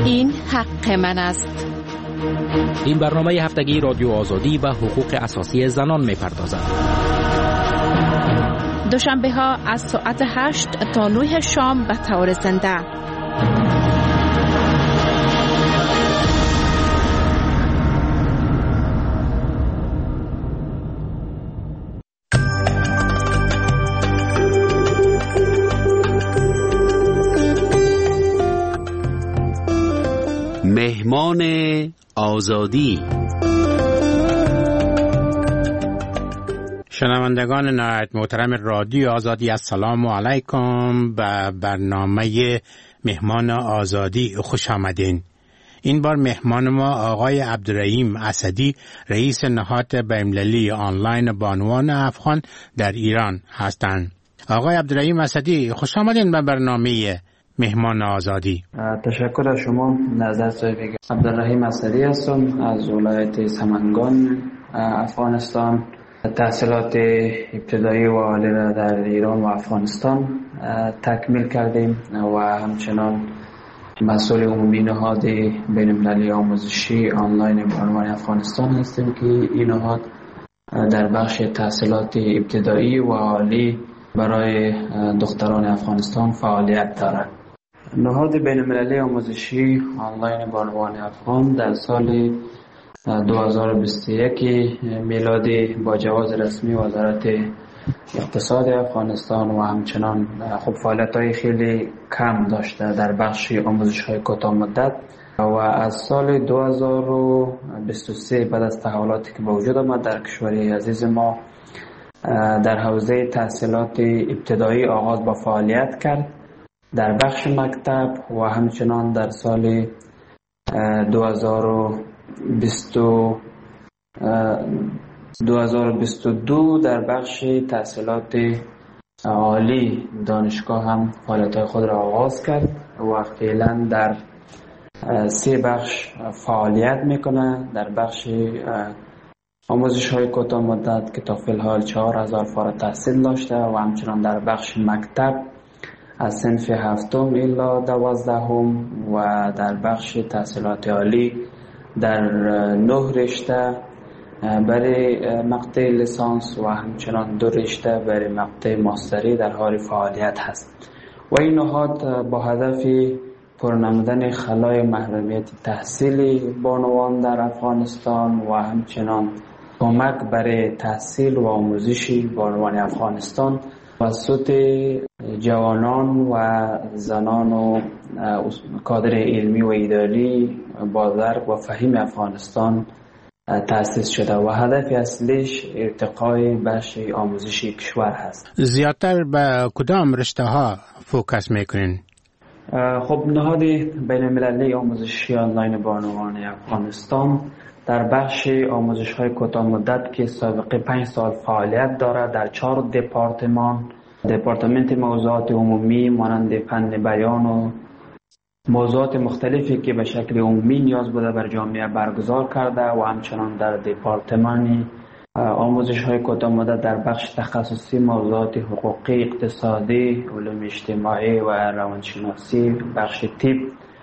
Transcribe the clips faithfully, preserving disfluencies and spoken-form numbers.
این حق من است. این برنامه هفتگی رادیو آزادی و حقوق اساسی زنان می‌پردازد. دوشنبه ها از ساعت هشت تا نه شام به طور زنده. مهمان آزادی. شنوندگان نهایت محترم رادیو آزادی، السلام علیکم. به برنامه مهمان آزادی خوش آمدین. این بار مهمان ما آقای عبدالرحیم اسدی، رئیس نهاد بین‌المللی آنلاین بانوان افغان در ایران هستند. آقای عبدالرحیم اسدی، خوش آمدین به برنامه مهمان آزادی. تشکر از شما. نظر صاحب عبدالرحیم اسدی هستم از ولایت سمنگان افغانستان. تحصیلات ابتدایی و عالی را در ایران و افغانستان تکمیل کردیم و همچنان مسئول عمومی نهاد بین‌المللی آموزشی آنلاین بانوان افغانستان هستیم که این نهاد در بخش تحصیلات ابتدایی و عالی برای دختران افغانستان فعالیت دارد. نهاد بین‌المللی آموزشی آنلاین بانوان افغان در سال دو هزار و بیست و یک میلادی با جواز رسمی وزارت اقتصاد افغانستان و همچنان خب فعالیت‌های خیلی کم داشته در بخش آموزش‌های کوتاه مدت و از سال دو هزار و بیست و سه بعد از تحولاتی که به وجود آمد در کشور عزیز ما در حوزه تحصیلات ابتدایی آغاز با فعالیت کرد در بخش مکتب و همچنان در سال دو هزار و بیست و دو در بخش تحصیلات عالی دانشگاه هم فعالیت خود را آغاز کرد و فعلا در سه بخش فعالیت میکنه. در بخش آموزش های کوتاه مدت که تا فی الحال چهار هزار فارغ تحصیل داشته و همچنان در بخش مکتب از صنف هفتم الی دوازدهم و در بخش تحصیلات عالی در نه رشته برای مقطع لیسانس و همچنان دو رشته برای مقطع ماستری در حال فعالیت هست و این نهاد با هدف پرنمودن خلای محرومیت تحصیلی بانوان در افغانستان و همچنان کمک برای تحصیل و آموزش بانوان افغانستان توسط جوانان و زنان و کادر علمی و اداری با درک و فهم افغانستان تأسیس شده و هدف اصلیش ارتقای بخش آموزشی کشور هست. زیادتر به کدام رشته ها فوکس میکنین؟ خب نهاد بین‌المللی آموزشی آنلاین بانوان افغانستان در بخش آموزش های کوتاه مدت که سابقه پنج سال فعالیت دارد در چهار دپارتمان دپارتمنت موضوعات عمومی مانند فن بیان و موضوعات مختلفی که به شکل عمومی نیاز بوده بر جامعه برگزار کرده و همچنان در دپارتمان آموزش های کوتاه مدت در بخش تخصصی موضوعات حقوقی، اقتصادی، علوم اجتماعی و روانشناسی، بخش طب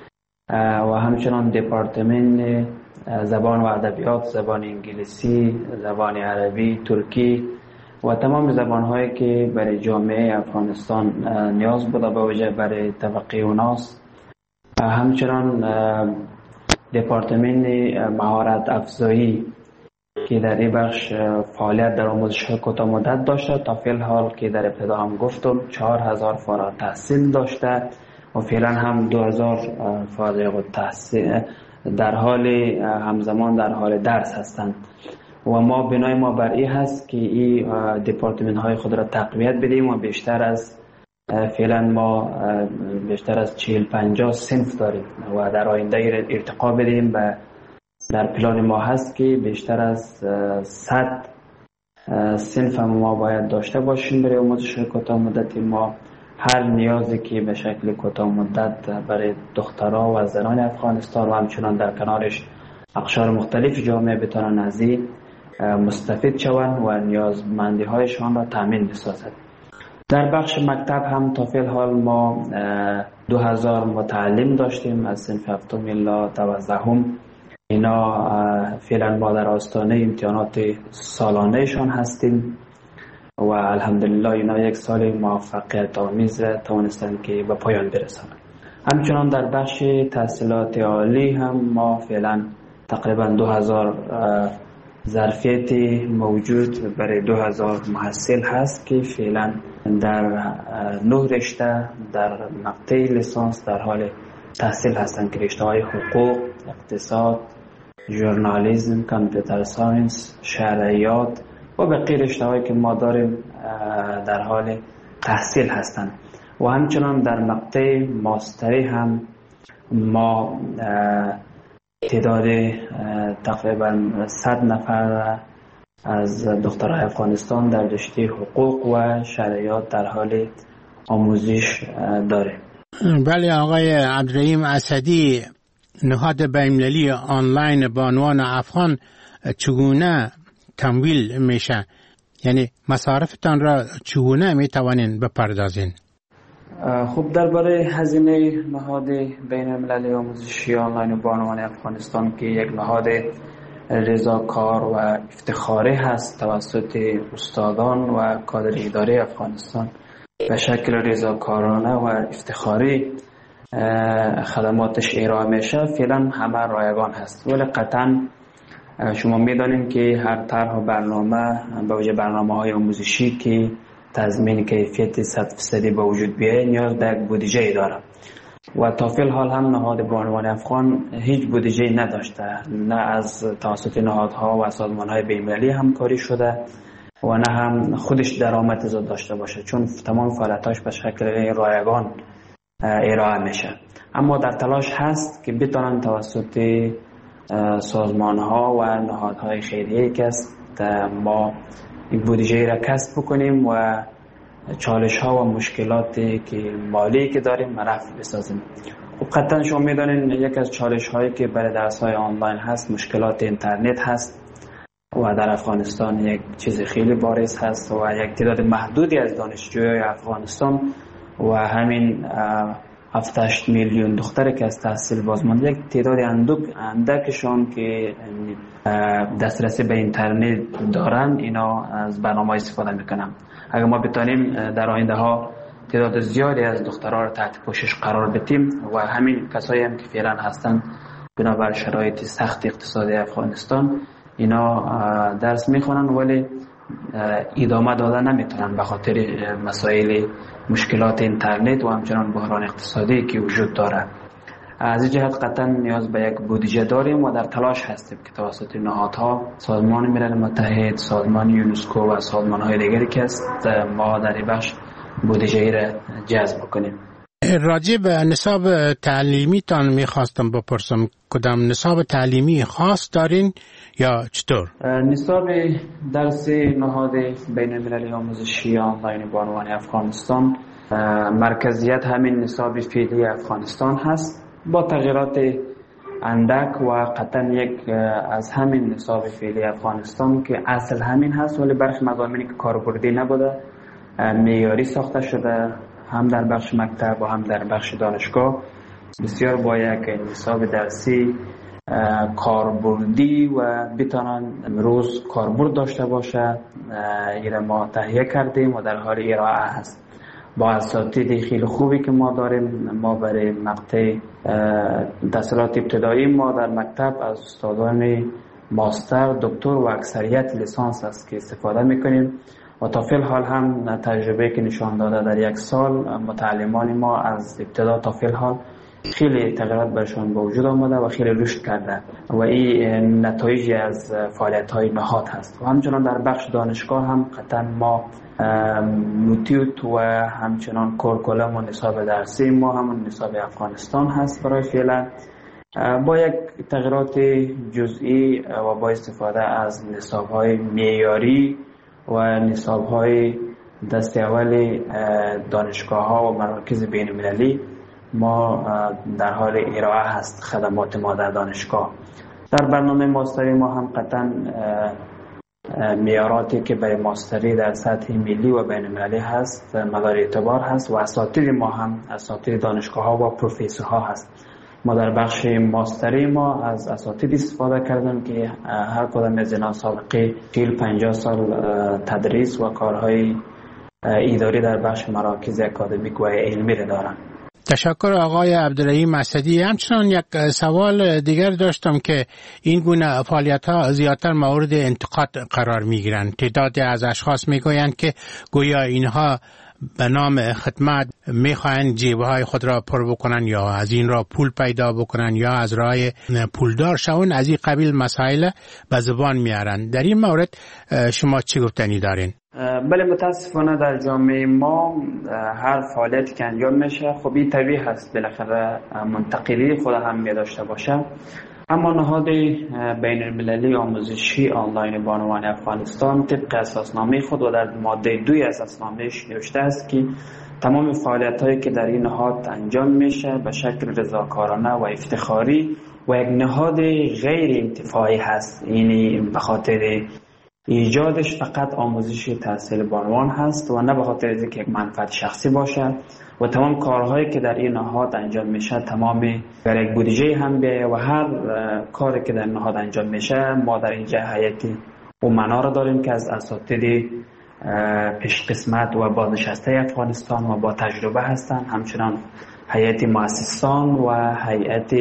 و همچنان دپارتمان زبان و ادبیات، زبان انگلیسی، زبان عربی، ترکی و تمام زبان‌هایی که برای جامعه افغانستان نیاز بوده به وجه برای توقع اوناست. همچنان دپارتمان مهارت افزایی که در این بخش فعالیت در آموزش کوتاه مدت داشته تا فی الحال که در ابتدا هم گفتم چهار هزار فارغ تحصیل داشته و فعلا هم دو هزار فارغ التحصیل در حال همزمان در حال درس هستند و ما بنای ما بر این هست که این دپارتمان های خود را تقویت بدیم و بیشتر از فعلا ما بیشتر از چهل پنجاه صنف داریم و در آینده ارتقا بدیم و در پلان ما هست که بیشتر از صد صنف ما باید داشته باشیم برای آموزش کوتاه مدت. ما هر نیازی که به شکل کوتاه مدت برای دخترها و زنان افغانستان و همچنان در کنارش اقشار مختلف جامعه بتوانند از این مستفید شوند و نیازمندی هایشان را تامین بسازد. در بخش مکتب هم تا فعل حال ما دو هزار متعلم داشتیم از صنف هفتم الی دوازدهم. اینا فعلا ما در آستانه امتحانات سالانهشان هستیم و الحمدلله اینا یک سال موفقیت آمیز توانستن که به پایان برسانند. همچنان در بخش تحصیلات عالی هم ما فعلا تقریبا دو هزار ظرفیت موجود برای دو هزار محصل هست که فعلا در نه رشته در مقطع لیسانس در حال تحصیل هستند که رشته های حقوق، اقتصاد، ژورنالیسم، کامپیوتر ساینس، شرعیات و بقیه رشته هایی که ما داریم در حال تحصیل هستند. و همچنان در مقطع ماستری هم ما تعداد تقریبا صد نفر از دخترای افغانستان در رشته حقوق و شرعیات در حال آموزش داره. بله آقای عبدالرحیم اسدی، نهاد بین‌المللی آنلاین بانوان افغان چگونه تمویل میشه؟ یعنی مصارفتان را چگونه میتوانین بپردازین؟ خب درباره هزینه نهاد بین‌المللی آموزشی آنلاین بانوان افغانستان که یک نهاد رضاکار و افتخاری هست توسط استادان و کادر اداری افغانستان، به شکل رضاکارانه و افتخاری خدماتش ارائه میشه، فعلا همه رایگان هست. ولی قطعا شما میدانید که هر طرح برنامه به وجه برنامه های آموزشی که تضمین کیفیت صد درصدی به وجود بیاید نیاز به یک بودجه داره و تا فعل حال هم نهاد بانوان افغان هیچ بودجه نداشته، نه از توسط نهادها و سازمانهای بین‌المللی همکاری شده و نه هم خودش درآمد زیاد داشته باشه، چون تمام فعالیتاش به شکل رایگان ارائه میشه. اما در تلاش هست که بتونن توسط سازمانها و نهادهای خیریه که است ما این بودجه را کسب بکنیم و چالش ها و مشکلاتی که مالی که داریم رفع بسازیم. خب قطعا شما میدونین یک از چالش هایی که برای درس های آنلاین هست مشکلات اینترنت هست و در افغانستان یک چیز خیلی بارز هست و یک تعداد محدودی از دانشجوی افغانستان و همین هفت هشت میلیون دختری که از تحصیل بازمانده یک تعداد اندکشان که دسترسی به اینترنت دارن اینا از برنامه استفاده میکنن. اگر ما بتانیم در آینده ها تعداد زیادی از دخترها را تحت پوشش قرار بدیم و همین کسایی هم که فعلا هستن بنابر شرایط سخت اقتصادی افغانستان اینا درس میخونن ولی ادامه داده نمیتونن به خاطر مسائل مشکلات اینترنت و همچنان بحران اقتصادی که وجود داره. از این جهت قطعا نیاز به یک بودجه داریم و در تلاش هستیم که توسط نهادها، سازمان ملل متحد، سازمان یونسکو و سازمان‌های دیگری که است ما در این بخش بودجه را جذب کنیم. راجع به نصاب تعلیمی تان میخواستم بپرسم، کدام نصاب تعلیمی خاص دارین یا چطور؟ نصاب درس نهاد بین‌المللی آموزشی آنلاین بانوان افغانستان مرکزیت همین نصاب فعلی افغانستان هست با تغییرات اندک و قطعا یک از همین نصاب فعلی افغانستان که اصل همین هست ولی برخی مضامینی که کاربردی نبوده معیاری ساخته شده هم در بخش مکتب و هم در بخش دانشگاه بسیار با یک نصاب درسی کاربردی و بتانن امروز کاربرد داشته باشه ایره ما تهیه کردیم و در حال ارائه هست با اساتید خیلی خوبی که ما داریم. ما برای مقطع تحصیلات ابتدایی ما در مکتب از استادان ماستر، دکتر و اکثریت لیسانس است که استفاده میکنیم و تا فعل حال هم تجربه که نشان داده در یک سال متعلمان ما از ابتدا تا فعل حال خیلی تغییرات برشان به وجود آمده و خیلی رشد کرده و این نتایجی از فعالیت‌های نهاد هست. و همچنان در بخش دانشگاه هم قطعا ما موتیوت و همچنان کورکولم و نصاب درسی ما همون نصاب افغانستان هست برای فعلا با یک تغییرات جزئی و با استفاده از نصاب‌های معیاری و نصاب‌های دست اول دانشگاه‌ها و مراکز بین‌المللی ما در حال ارائه هست خدمات ما در دانشگاه. در برنامه ماستری ما هم قطعا معیاراتی که برای ماستری در سطح ملی و بین المللی هست مدار اعتبار هست و اساتید ما هم اساتید دانشگاه ها و پروفسورها هست. ما در بخش ماستری ما از اساتید استفاده کردیم که هر کدام از اینا سابقه چهل پنجاه سال تدریس و کارهای اداری در بخش مراکز اکادمیک و علمی دارن. تشکر آقای عبدالرحیم اسدی. همچنان یک سوال دیگر داشتم که این گونه فعالیت ها زیادتر مورد انتقاد قرار می گیرند. تعدادی از اشخاص می گویند که گویا اینها به نام خدمت می خواهند جیبهای خود را پر بکنن یا از این را پول پیدا بکنن یا از راه پولدار شون، از این قبیل مسائل به زبان میارند. در این مورد شما چی گفتنی دارین؟ بله، متاسفانه در جامعه ما هر فعالیتی که انجام میشه خب این طبیعی هست بالاخره منتقلی خود هم می داشته باشه. اما نهاد بین المللی آموزشی آنلاین بانوان افغانستان طبق اساسنامه خود و در ماده دوی از اساسنامه‌اش نوشته است که تمام فعالیت‌هایی که در این نهاد انجام میشه به شکل رضاکارانه و افتخاری و یک نهاد غیر انتفاعی هست. یعنی به خاطر ایجادش فقط آموزش تحصیل بانوان هست و نه به خاطر اینکه یک منفعت شخصی باشه. و تمام کارهایی که در این نهاد انجام میشه تمام در یک بودجه هم بیه و هر کاری که در نهاد انجام میشه ما در اینجا هیئت امنا را داریم که از اساتید پیش قسمت و بازنشسته افغانستان و با تجربه هستند. همچنان هیئت مؤسسان و هیئت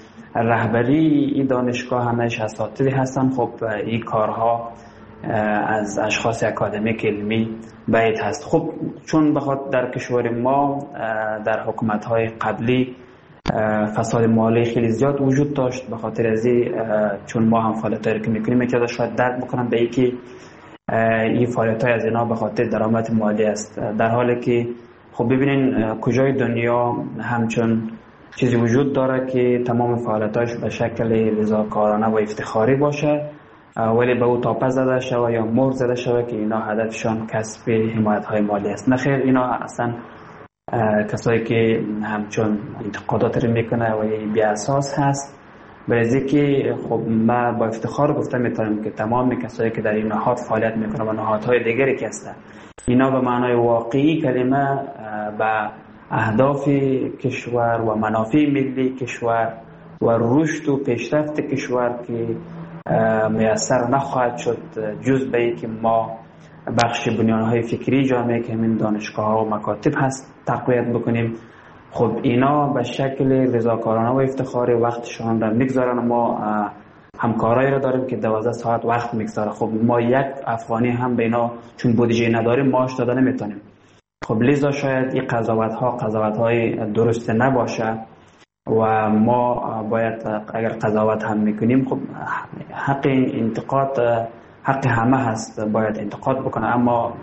رهبری این دانشگاه همش اساتید هستند. خب این کارها از اشخاص اکادمیک علمی باید هست. خب چون بخاطر در کشور ما در حکومت‌های قبلی فساد مالی خیلی زیاد وجود داشت، به خاطر از چون ما هم فعالیتایی که میکنیم میتونه شاید درک بکنم به اینکه این فعالیت‌های از اینا به خاطر درآمد مالی است، در حالی که خب ببینین کجای دنیا همچون چیزی وجود داره که تمام فعالیتاش به شکل رضاکارانه و افتخاری باشه ولی به او تاپه زده شوه یا مهر زده شوه که اینا هدفشان کسب حمایت های مالی است. نخیر، اینا اصلا کسایی که همچون انتقادات رو میکنه و بی اساس هست. برای که خب ما با افتخار گفته میتونم که تمام کسایی که در این نهاد فعالیت میکنه و نهادهای دیگری که هستن اینا به معنای واقعی کلمه به اهداف کشور و منافع ملی کشور و رشد و پیشرفت کشور که میسر نخواهد شد جز به اینکه ما بخش بنیانهای فکری جامعه که همین دانشگاه ها و مکاتب هست تقویت بکنیم. خب اینا به شکل رضاکارانه و افتخاری وقتشان را میگذارن. ما همکارایی را داریم که دوازده ساعت وقت میگذاره. خب ما یک افغانی هم به اینا چون بودجه نداریم معاش داده نمیتونیم. خب لذا شاید این قضاوت ها قضاوت های درست نباشه و ما باید اگر قضاوت هم میکنیم خب حق انتقاد حق همه هست، باید انتقاد بکنه. اما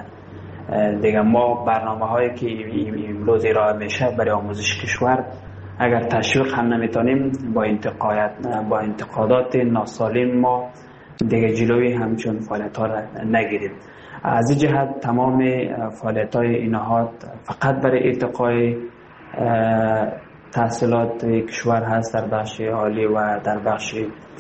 دیگه ما برنامه هایی که امروز ارائه میشه برای آموزش کشور اگر تشویق هم نمیتونیم با انتقادات با انتقادات ناسالم ما دیگه جلوی همچون فعالیت ها را نگیریم. از این جهت تمام فعالیت های این نهاد فقط برای ارتقای تحصیلات کشور هست در بخش عالی و در بخش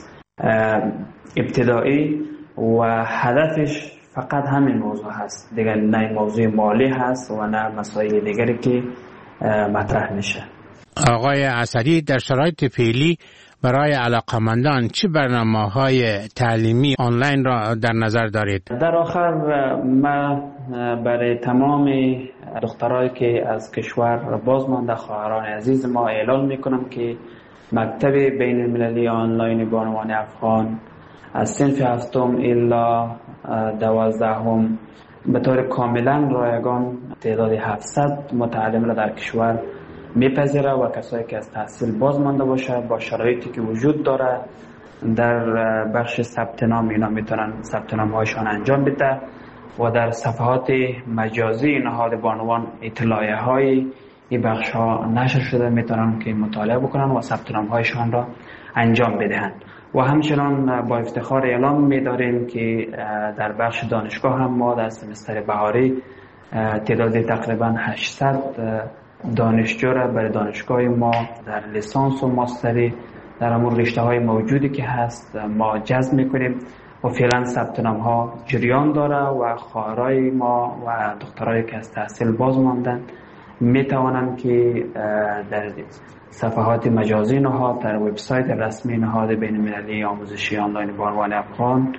ابتدایی و هدفش فقط همین موضوع هست دیگه، نه موضوع مالی هست و نه مسائل دیگری که مطرح میشه. آقای اسدی، در شرایط فعلی برای علاقمندان چه برنامه‌های تعلیمی آنلاین را در نظر دارید؟ در آخر ما برای تمام دخترایی که از کشور بازمانده خواهران عزیز ما اعلان میکنم که مکتب بین المللی آنلاین بانوان افغان از صنف هفتم الی دوازدهم به طور کاملا رایگان تعداد هفتصد متعلم را در کشور میپذیره و کسایی که از تحصیل بازمانده باشه با شرایطی که وجود داره در بخش ثبت نام اینا میتونن ثبت نام هایشان انجام بده و در صفحات مجازی نهاد بانوان اطلاعیه های این بخش ها نشر شده میتونن که مطالعه بکنن و ثبت نام هایشان را انجام بدهند. و همچنان با افتخار اعلام می‌داریم که در بخش دانشگاه هم ما در سمستر بهاری تعداد تقریبا هشتصد دانشجو را برای دانشگاه ما در لیسانس و ماستری در همون رشته های موجودی که هست ما جذب میکنیم و فعلا ثبت نام ها جریان داره و خواهرای ما و دخترایی که از تحصیل باز ماندن می توانند که در صفحات مجازی نهاد، در وبسایت رسمی نهاد بین المللی آموزشی آنلاین بانوان افغان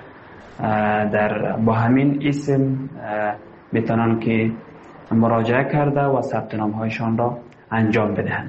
در با همین اسم میتونن که مراجعه کرده و ثبت نام هایشان را انجام بدهند.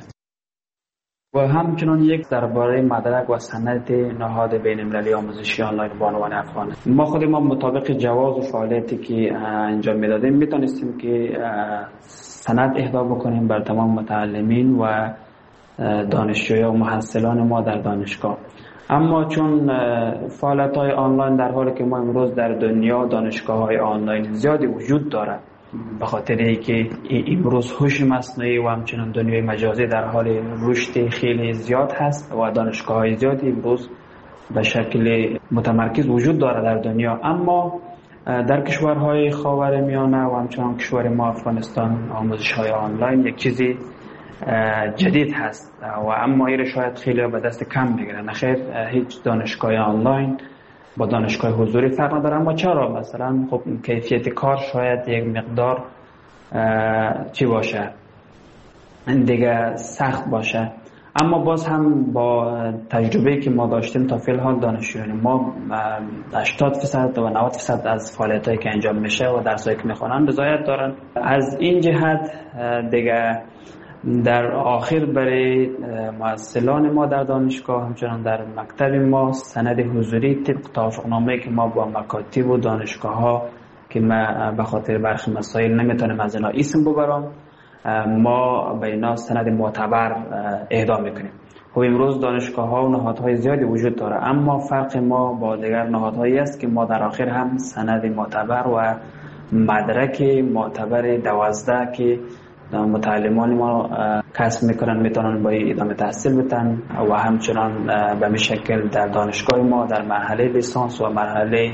و همچنان یک درباره مدرک و سند نهاد بین المللی آموزشی آنلاین بانوان افغان، ما خود ما مطابق جواز و فعالیتی که انجام میدادیم میتونستیم که سند اهدا بکنیم بر تمام متعلمین و دانشجویان و محصلان ما در دانشگاه. اما چون فعالیت های آنلاین در حالی که ما امروز در دنیا دانشگاه های آنلاین زیادی وجود دارد، به خاطر اینکه امروز هوش مصنوعی و همچنین دنیای مجازی در حال رشد خیلی زیاد هست و دانشگاه های زیادی امروز به شکل متمرکز وجود دارد در دنیا، اما در کشورهای خاورمیانه و همچنین کشور ما افغانستان آموزش های آنلاین یک چیزی جدید هست و اما این شاید خیلی به دست کم میگیرن. خیر، هیچ دانشگاه آنلاین با دانشگاه حضوری فرق نداره، اما چرا مثلا خب کیفیت کار شاید یک مقدار چی باشه، این دیگه سخت باشه، اما باز هم با تجربه که ما داشتیم تا فعل حال دانشجویان ما هشتاد درصد و نود درصد از فعالیتایی که انجام میشه و درسایی که میخوانن رضایت دارن. از این جهت دیگه در آخر برای محصلان ما در دانشگاه همچنان در مکتب ما سند حضوری طبق توافقنامه‌ای که ما با مکاتب و دانشگاه ها که ما به خاطر برخی مسائل نمیتونیم از اینا اسم ببرم، ما به اینا سند معتبر اهدا میکنیم. خب امروز دانشگاه ها و نهادهای زیادی وجود داره، اما فرق ما با دیگر نهادهایی است که ما در آخر هم سند معتبر و مدرک معتبر دوازده که متعلمان ما کسب میکنن میتونن با ادامه تحصیل بتن و همچنان به می شکل در دانشگاه ما در مرحله لیسانس و مرحله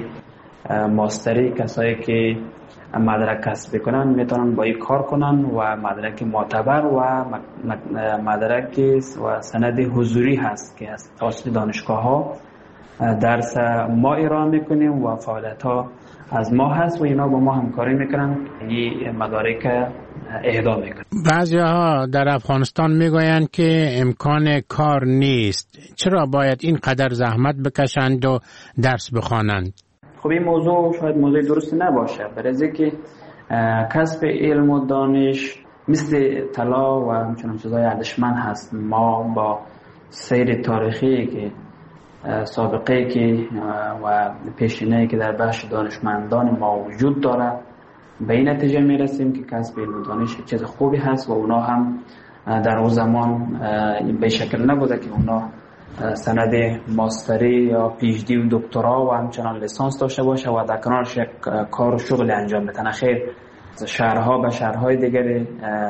ماستری کسایی که مدرک کسب بکنن میتونن با این کار کنن و مدرک معتبر و مدرک و سند حضوری هست که از توسط دانشگاه ها درس ما ارائه میکنیم و فعالیت ها از ما هست و اینا با ما همکاری میکنن، این مدارک اهدا میکنن. بعضی ها در افغانستان میگویند که امکان کار نیست، چرا باید این قدر زحمت بکشند و درس بخوانند؟ خب این موضوع شاید موضوع درستی نباشه، برای که کسب علم و دانش مثل طلا و همچنان چیزای ارزشمند هست. ما با سیر تاریخی که سابقه که و پیشینه‌ای که در بخش دانشمندان ما وجود داره به این نتیجه میرسیم که کسب علم و دانش چیز خوبی هست و اونا هم در اون زمان به شکل نبوده که اونا سند ماستری یا پی اچ دی و دکترا و همچنان لیسانس داشته باشه و در کنارش یک کار و شغل انجام بدن. خیر، شهرها به شهرهای دیگری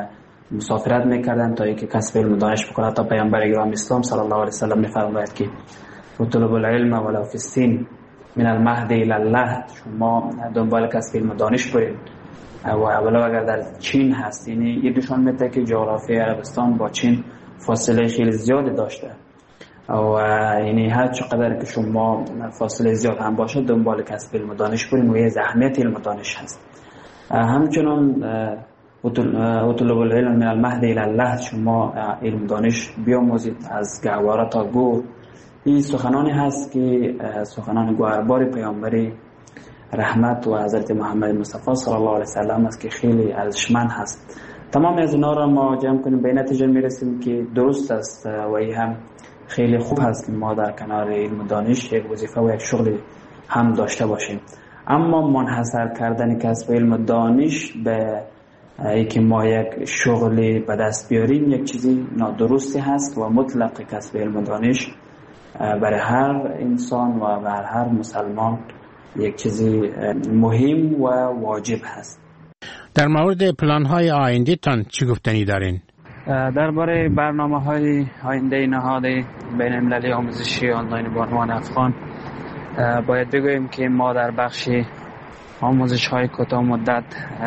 مسافرت میکردن تا اینکه کسب علم و دانش بکنه. تا پیامبر اکرم اسلام صلی الله علیه و سلم میفرماید که اطلبوا العلم ولو فی الصین من المهد الی اللحد، شما دنبال کسب علم و دانش برید و اولا اگر در چین هست، یعنی یه دوشان میده که جغرافی عربستان با چین فاصله خیلی زیادی داشته و یعنی هر چقدر که شما فاصله زیاد هم باشه دنبال کسب علم و دانش برید و یه زحمت علم و دانش هست. همچنان اطلبوا العلم من المهد الی اللحد، شما علم و دانش بیاموزید از گهواره تا گور. این سخنانی هست که سخنان گوهربار پیامبر رحمت و حضرت محمد مصطفی صلی الله علیه و سلم است که خیلی ارزشمند هست. تمام از اینا را ما جمع کنیم به نتیجه میرسیم که درست است و این هم خیلی خوب هست که ما در کنار علم و دانش یک وظیفه و یک شغل هم داشته باشیم، اما منحصر کردن کسب علم و دانش به اینکه ما یک شغلی به دست بیاریم یک چیزی نادرستی هست و مطلق کسب علم و دانش برای هر انسان و برای هر مسلمان یک چیزی مهم و واجب هست. در مورد پلان های آینده تان چی گفتنی دارین؟ درباره برنامه های آینده نهاد بین المللی آموزشی آنلاین بانوان افغان باید بگوییم که ما در بخش آموزش های کوتاه مدت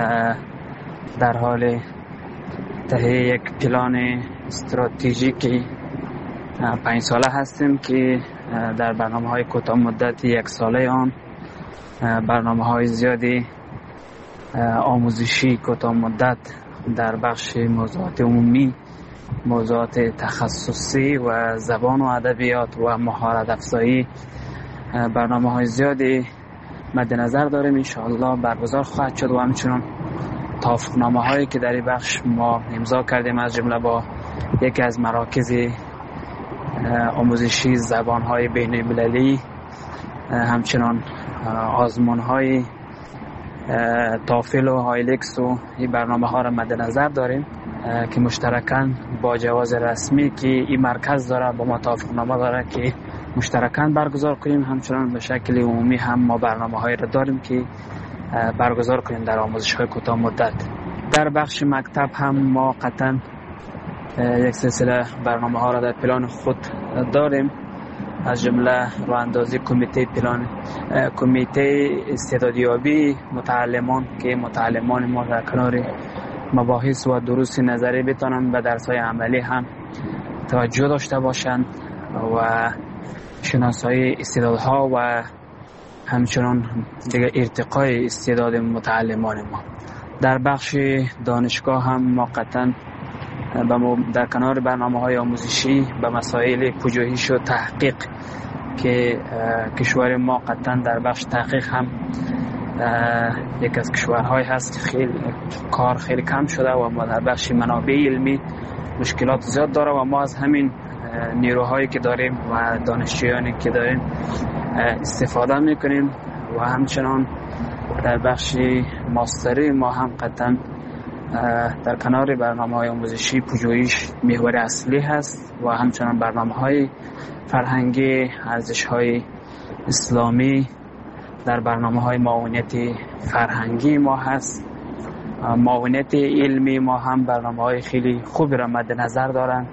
در حال تهیه یک پلان استراتژیکی پنج ساله هستیم که در برنامه های کوتاه مدت یک ساله آن برنامه های زیادی آموزشی کوتاه مدت در بخش موضوعات عمومی، موضوعات تخصصی و زبان و ادبیات و مهارت افزایی برنامه های زیادی مد نظر داریم. انشاءالله برگزار خواهد شد و همچنان توافقنامه هایی که در این بخش ما امضا کردیم از جمله با یکی از مراکز آموزشی زبان های بین المللی، همچنان آزمون های تافل و هایلکس و این برنامه ها را مد نظر داریم که مشترکاً با جواز رسمی که این مرکز داره با ما توافقنامه داره که مشترکاً برگزار کنیم. همچنان به شکل عمومی هم ما برنامه هایی را داریم که برگزار کنیم در آموزش های کوتاه مدت. در بخش مکتب هم ما قطعاً یک سلسله برنامه ها را در پلان خود داریم، از جمله راه اندازی کمیته پلان کمیته استعدادیابی متعلمان که متعلمان ما در کنار مباحث و دروس نظری بتونن به درس های عملی هم توجه داشته باشند و شناسایی استعدادها و همچنان دیگه ارتقای استعداد متعلمان ما. در بخش دانشگاه هم ما قطعاً در کنار برنامه های آموزشی به مسائل پژوهش و تحقیق که کشور ما قطعاً در بخش تحقیق هم یک از کشورهای هست خیلی کار خیلی کم شده و ما در بخش منابع علمی مشکلات زیاد داره و ما از همین نیروهایی که داریم و دانشجویانی که داریم استفاده میکنیم و همچنان در بخش ماستری ما هم قطعاً در کنار برنامه های آموزشی پژوهش محور اصلی هست و همچنان برنامه های فرهنگی، ارزش های اسلامی در برنامه های معاونیت فرهنگی ما هست. معاونیت علمی ما هم برنامه های خیلی خوبی را مد نظر دارن.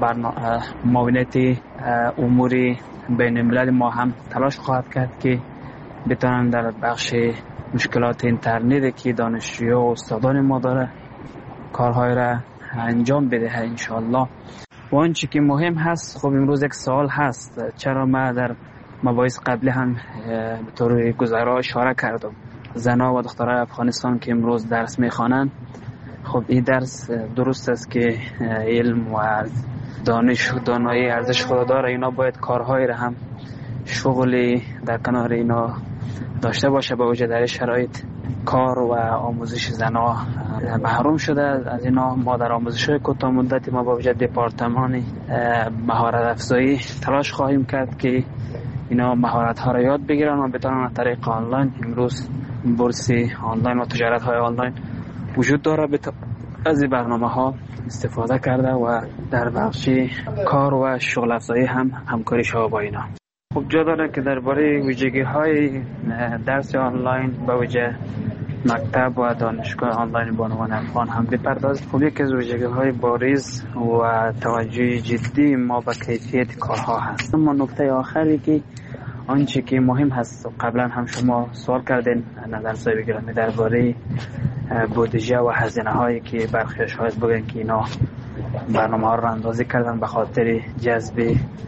معاونیت امور بین الملل ما هم تلاش خواهد کرد که بتونن در بخش مشکلات اینترنت که دانشجوها و استادان ما داره کارهای را انجام بده انشالله. و آنچه که مهم هست، خب امروز یک سوال هست، چرا ما در مباحث قبلی هم به طور گذرا اشاره کردم زنا و دخترای افغانستان که امروز درس میخوانند. خب این درس درست است که علم و دانش و دانایی ارزش خود داره، اینا باید کارهای را هم شغلی در کنار اینا داشته باشه. با وجود در شرایط کار و آموزش زنا محروم شده از اینا. ما در آموزش های کوتاه مدت ما با وجود دپارتمان مهارت افزایی تلاش خواهیم کرد که اینا مهارت ها را یاد بگیرن و بتونن از طریق آنلاین، امروز بورس آنلاین و تجارت های آنلاین وجود داره، از این برنامه ها استفاده کرده و در بخش کار و شغل افزایی هم همکاری شما با اینا. خب جا داره که درباره ویژگی های درس آنلاین با وجه مکتب و دانشگاه آنلاین بانوان افغان هم بپردازیم. خب یکی از ویژگی های بارز و توجه جدی ما به کیفیت کارها هست. اما نکته آخری که آنچه که مهم هست، قبلا هم شما سوال کردین نظر سایی بگیرم درباره بودجه و هزینه هایی که برخی شاید بگن که اینا برنامه ها رو اندازی کردن به خاطر جذب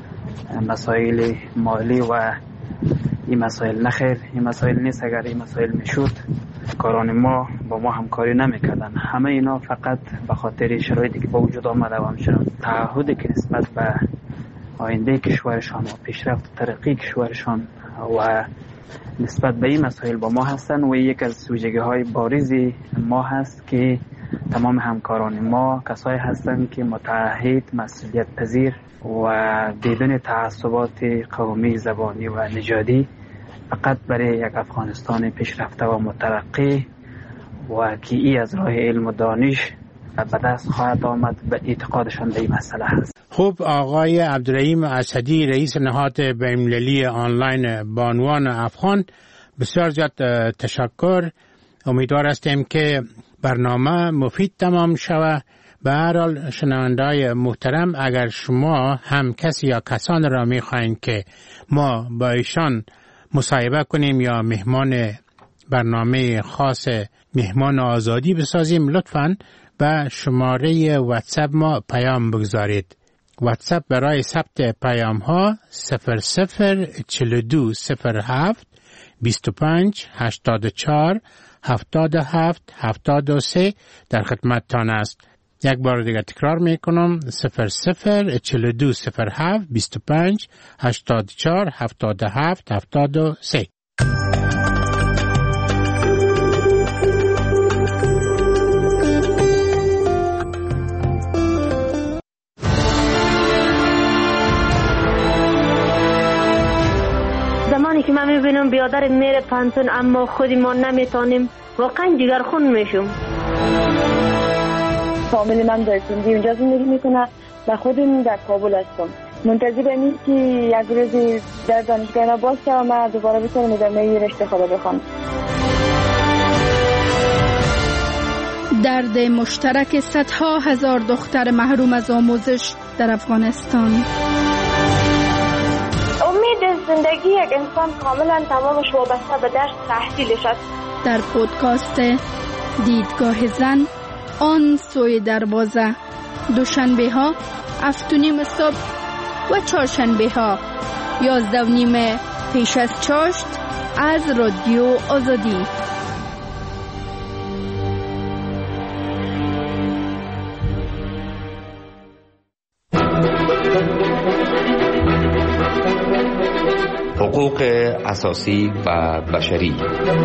مسائل مالی و این مسائل. نخیر، این مسائل نیست. اگر این مسائل میشد کاران ما با ما همکاری نمیکردن. همه اینا فقط به خاطر شرایطی که با وجود آمده و همچنان تعهدی که نسبت به آینده کشورشان و پیشرفت و ترقی کشورشان و نسبت به این مسائل با ما هستن و یک از ویژگی های بارزی ما هست که تمام همکاران ما کسایی هستند که متعهد، مسئولیت پذیر و بدون تعصبات قومی، زبانی و نژادی فقط برای یک افغانستان پیشرفته و مترقی و که ای از راه علم و دانش به دست خواهد آمد به اعتقادشان به این مسئله هست. خب آقای عبدالرحیم اسدی، رئیس نهاد بین‌المللی آنلاین بانوان افغان، بسیار زیاد تشکر. امیدوار هستیم که برنامه مفید تمام شود. به هر حال شنونده‌های محترم، اگر شما هم کسی یا کسان را می‌خواهید که ما با ایشان مصاحبه کنیم یا مهمان برنامه خاص مهمان آزادی بسازیم، لطفاً به شماره واتساپ ما پیام بگذارید. واتساپ برای ثبت پیام ها صفر صفر چهل و دو صفر هفت بیست و پنج هشتاد و چهار هفتاد و هفت هفتاد و سه در خدمتتان است. یک بار دیگر تکرار میکنم: صفر صفر چهل و دو صفر هفت بیست و پنج هشتاد و چهار هفتاد و هفت هفتاد و سه. زمانی که من میبینم بیادر میره پانتون اما خودی ما نمیتونیم، واقعا جگر خون میشم. فامیل من در سندی اونجا زندگی میکنه و خودم در کابل هستم. منتظرم که یک روزی در دانشگاه را باز شوم و دوباره بتونم ادامه رشته خود بخوام. درد مشترک صدها هزار دختر محروم از آموزش در افغانستان. امید زندگی یک انسان کاملا تمامش وابسته به درس تحصیلش است. در پودکاست دیدگاه زن، آن سوی دروازه، دوشنبه ها هفت و نیم صبح و چهارشنبه ها یازده و نیم پیش از چاشت از رادیو آزادی. حقوق اساسی و بشری.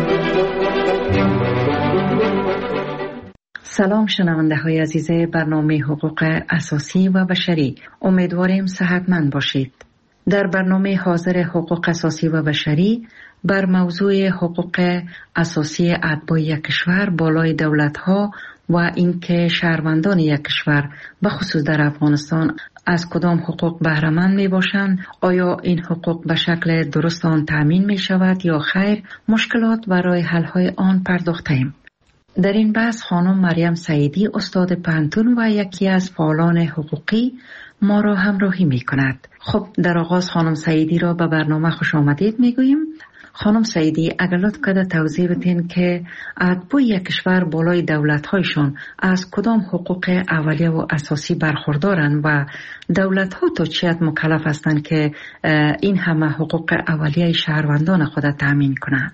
سلام شنونده های عزیز برنامه حقوق اساسی و بشری، امیدواریم صحتمند باشید. در برنامه حاضر حقوق اساسی و بشری بر موضوع حقوق اساسی اتباع یک کشور بالای دولت‌ها و اینکه شهروندان یک کشور به خصوص در افغانستان از کدام حقوق بهره مند می باشند، آیا این حقوق به شکل درست آن تامین می شود یا خیر، مشکلات و راه حل های آن پرداختیم. در این بحث خانم مریم سعیدی، استاد پانتون و یکی از فعالان حقوقی، ما را همراهی می کند. خب در آغاز خانم سعیدی را به برنامه خوش آمدید می گوییم. خانم سعیدی، اگر لطف کنید توضیح بدین که اتباع یک کشور بالای دولت‌هایشان از کدام حقوق اولیه و اساسی برخوردارند و دولت‌ها تا چه حد مکلف هستند که این همه حقوق اولیه شهروندان خود تامین کنند؟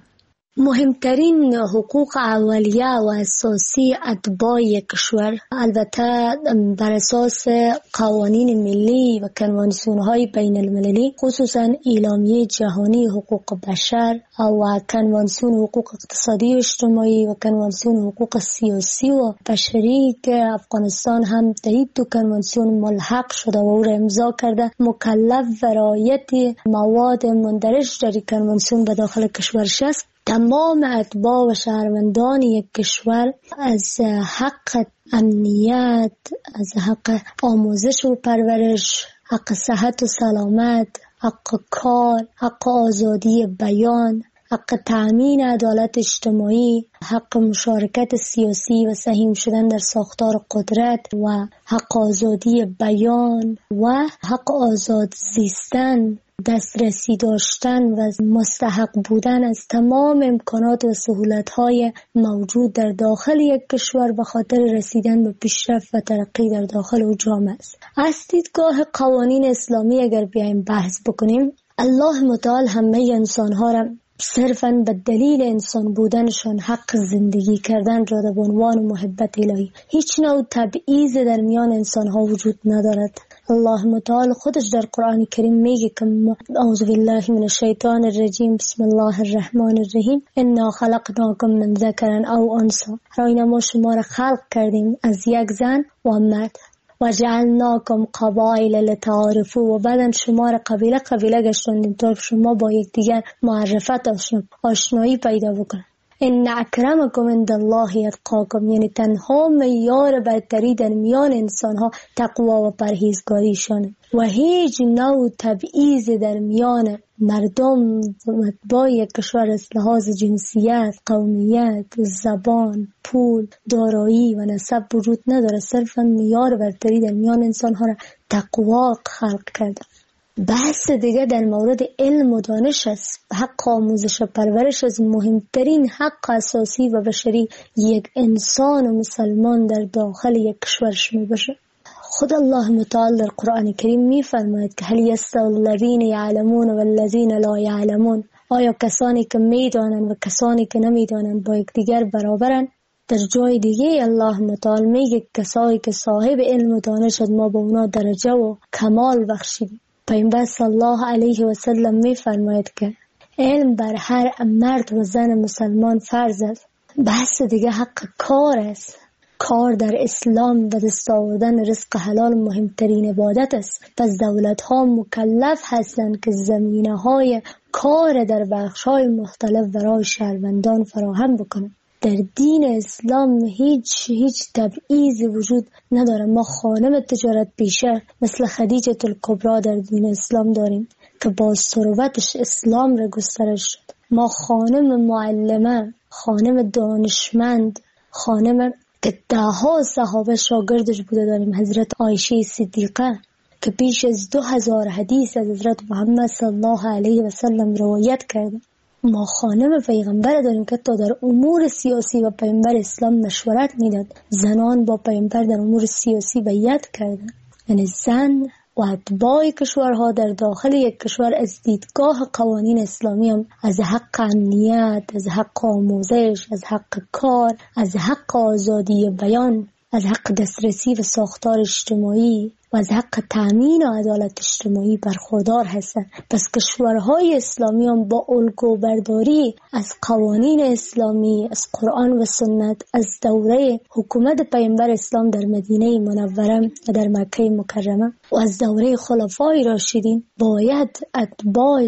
مهمترین حقوق اولیه و اساسی اتباع کشور البته بر اساس قوانین ملی و کنوانسیون‌های بین المللی، خصوصا اعلامیه جهانی حقوق بشر و کنوانسیون حقوق اقتصادی و اجتماعی و کنوانسیون حقوق سیاسی و بشری که افغانستان هم در این دو کنوانسیون ملحق شده و او را امضا کرده، مکلف و رعایت مواد مندرج در کنوانسیون به داخل کشورش است. تمام اتباع و شهروندان یک کشور از حق امنیت، از حق آموزش و پرورش، حق صحت و سلامت، حق کار، حق آزادی بیان، حق تأمین عدالت اجتماعی، حق مشارکت سیاسی و سهیم شدن در ساختار قدرت و حق آزادی بیان و حق آزاد زیستن، دسترسی داشتن و مستحق بودن از تمام امکانات و سهولت‌های موجود در داخل یک کشور به خاطر رسیدن به پیشرفت و ترقی در داخل او جامعه است. از دیدگاه قوانین اسلامی اگر بیایم بحث بکنیم، الله متعال همه انسان‌ها را صرفاً به دلیل انسان بودنشان حق زندگی کردن را به عنوان محبت الهی، هیچ نوع تبعیض در میان انسان‌ها وجود ندارد. الله متعال خودش در قرآن کریم میگه که اعوذ بالله من الشیطان الرجیم بسم الله الرحمن الرحیم انا خلقناکم من ذکر او انثی، راینا ما شما را خلق کردیم از یک زن و مرد، و جعلناکم قبایل لتعارفوا، و بعدن شما را قبیله قبیله گشتاندیم تا شما با یکدیگر معرفت آشنایی پیدا بکنید. ان اکرمکم عند الله اتقاکم، یعنی تنها معیار برتری در میان انسانها تقوا و پرهیزگاریشانه و هیچ نوع تبعیض در میان مردم و اتباع یک کشور از لحاظ جنسیت، قومیت، زبان، پول، دارایی و نسب وجود نداره. صرفا معیار برتری در میان انسانها را تقوا خلق کرده. بحث دیگه در مورد علم و دانش است. حق آموزش و پرورش از مهمترین حق اساسی و بشری یک انسان و مسلمان در داخل یک کشورش می باشه. خود الله متعال در قرآن کریم می فرماید که هل یستوی الذین یعلمون والذین لا یعلمون، آیا کسانی که میدانند و کسانی که نمیدانند با یکدیگر برابرند؟ در جای دیگه الله متعال میگه کسایی که صاحب علم و دانشند ما با اونا درجه و کمال بخشیدیم. پیامبر صلی الله علیه و سلم میفرماید که علم بر هر مرد و زن مسلمان فرض است. بحث دیگه حق کار است. کار در اسلام و دست آوردن رزق حلال مهمترین عبادت است. پس دولت ها مکلف هستند که زمینه های کار در بخش های مختلف برای شهروندان فراهم بکنند. در دین اسلام هیچ هیچ تبعیضی وجود نداره. ما خانم تجارت پیشه مثل خدیجه الکبری در دین اسلام داریم که با ثروتش اسلام را گسترش شد. ما خانم معلمه، خانم دانشمند، خانم که ده ها صحابه شاگردش بوده داریم. حضرت عایشه صدیقه که بیش از دو هزار حدیث از حضرت محمد صلی الله علیه و سلم روایت کرده. ما خانم پیغمبر داریم که تا در امور سیاسی و پیغمبر اسلام مشورت میداد. زنان با پیغمبر در امور سیاسی بیعت کردند. یعنی زن و اتباع کشورها در داخل یک کشور از دیدگاه قوانین اسلامی هم از حق امنیت، از حق آموزش، از حق کار، از حق آزادی بیان، از حق دسترسی و ساختار اجتماعی و از حق تأمین و عدالت اجتماعی برخوردار هستند. پس کشورهای اسلامی هم با الگو برداری از قوانین اسلامی، از قرآن و سنت، از دوره حکومت پیامبر اسلام در مدینه منوره و در مکه مکرمه و از دوره خلفای راشدین باید اتباع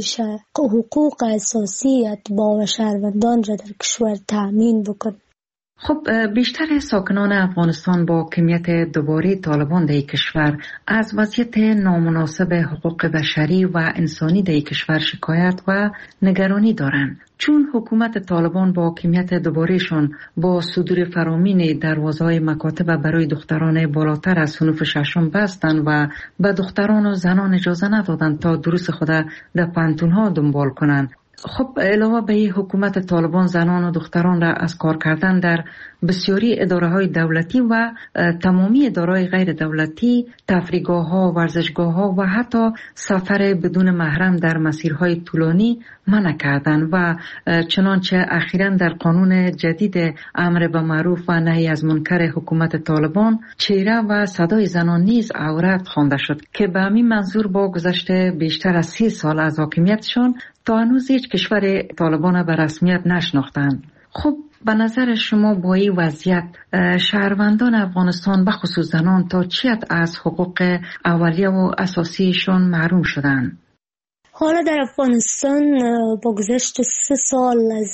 حقوق اساسی اتباع و شهروندان را در کشور تأمین بکن. خب بیشتر ساکنان افغانستان با کمیت دوباره طالبان در کشور از وضعیت نامناسب حقوق بشری و انسانی در کشور شکایت و نگرانی دارند. چون حکومت طالبان با کمیت دوبارهشان با صدور فرامین دروازه‌های مکاتب برای دختران بالاتر از صنف ششم بستند و به دختران و زنان اجازه ندادند تا دروس خود در پانتون‌ها دنبال کنند. خب علاوه به این حکومت طالبان زنان و دختران را از کار کردن در بسیاری اداره‌های دولتی و تمامی اداره‌های غیر دولتی، تفریحگاه‌ها، ورزشگاه‌ها و حتی سفر بدون محرم در مسیرهای طولانی منع کردند و چنانچه اخیراً در قانون جدید امر به معروف و نهی از منکر حکومت طالبان چهره و صدای زنان نیز عورت خوانده شد که به همین منظور با گذشت بیشتر از سی سال از حاکمیتشان تا هنوز هیچ کشور طالبان به رسمیت نشناختند. خب به نظر شما با این وضعیت شهروندان افغانستان و خصوص زنان تا چی حد از حقوق اولیه و اساسیشون محروم شدند؟ حالا در افغانستان با گذشت سه سال از